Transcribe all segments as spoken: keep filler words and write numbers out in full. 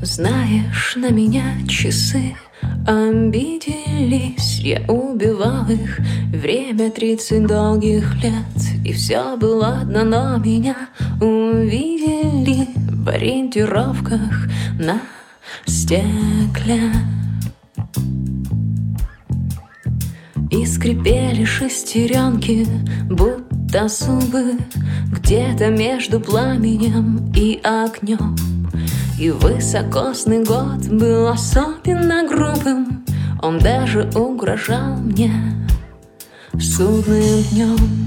Знаешь, на меня часы обиделись. Я убивал их время тридцать долгих лет. И все было ладно, но меня увидели в ориентировках на стекле. И скрипели шестеренки, будто зубы, где-то между пламенем и огнем. И высокосный год был особенно грубым. Он даже угрожал мне судным днем.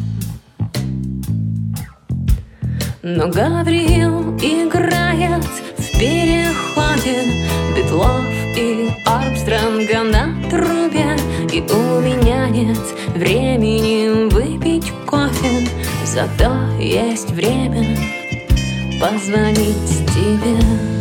Но Гавриил играет в переходе Битлов и Армстронга на трубе. И у меня нет времени выпить кофе, зато есть время позвонить тебе.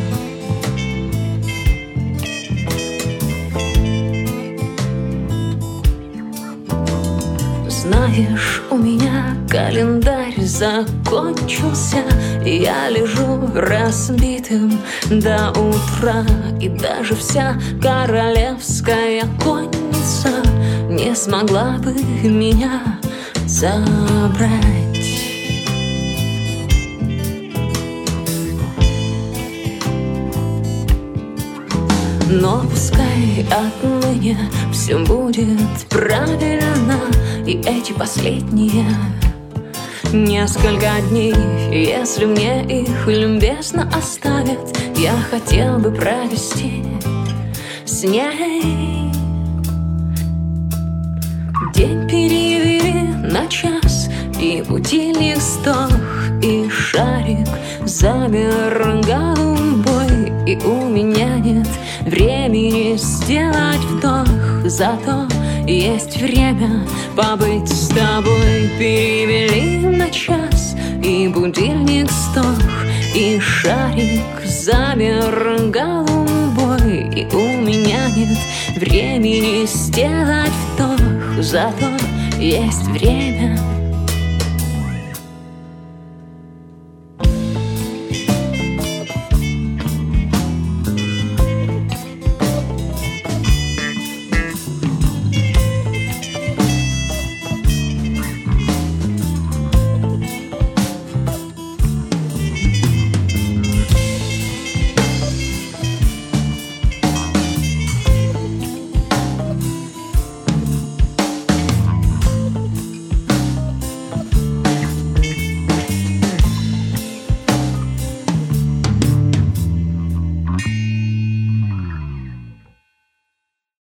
Знаешь, у меня календарь закончился, и я лежу разбитым до утра. И даже вся королевская конница не смогла бы меня забрать. Но пускай отныне все будет правильно. И эти последние несколько дней, если мне их любезно оставят, я хотел бы провести с ней. День перевели на час, и будильник сдох, и шарик замер голубой. И у меня нет времени сделать вдох, зато есть время побыть с тобой. Перевели на час, и будильник сдох, и шарик замер голубой. И у меня нет времени сделать вдох, зато есть время